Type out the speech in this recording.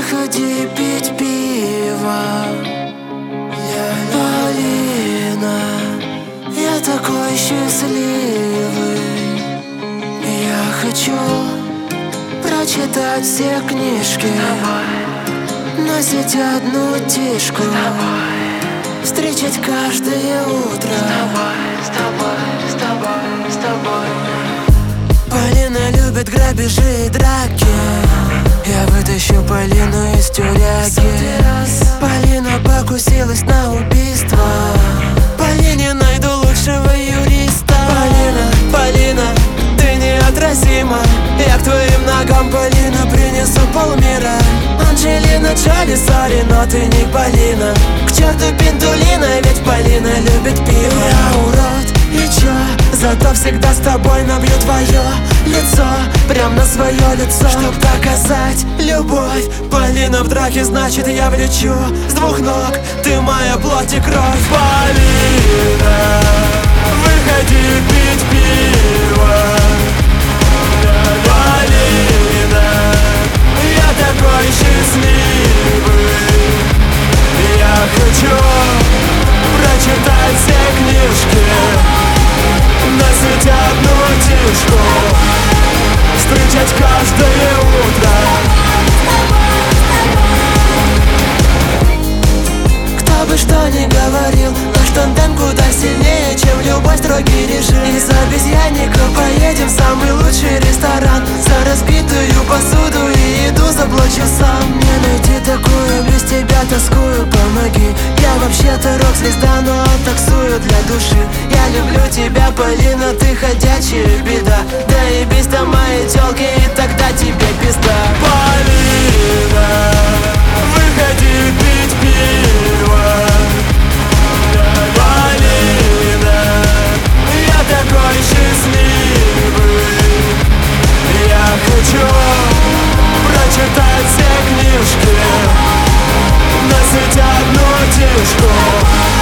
выходи пить пиво. Полина, я такой счастливый. Я хочу прочитать все книжки, носить одну тишку, встречать каждое утро. С тобой. Полина любит грабежи и драки. Я вытащу Полину из тюряги. Полина покусилась на убийство. Полине найду лучшего юриста. Полина, ты неотразима. Я к твоим ногам, Полина, принесу полмира. Анджелина Джоли, сори, но ты не Полина. К черту Пинтулина, ведь Полина любит пиво. Я урод, и чё? Зато всегда с тобой набью твое лицо, прям на свое лицо, чтоб доказать любовь. Полина в драке, значит я влечу с двух ног. Ты моя плоть и кровь. Полина, выходи пить пиво. Полина, я такой счастливый. Я хочу прочитать все книжки, носить одну тишку, встречать каждое утро. Кто бы что ни говорил, наш тандем куда сильнее, чем любой строгий режим. Из обезьянника поедем в самый лучший ресторан. За разбитую посуду и еду заплачу сам. Мне найти такую, без тебя тоскую, помоги. Я вообще-то рок-звезда, но таксую для души. Я люблю тебя, Полина, ты ходячая беда. Да и без там моей тёлки, и тогда тебе пизда. Полина, выходи пить пиво. Полина, я такой счастливый. Я хочу прочитать все книжки, носить одну тишку,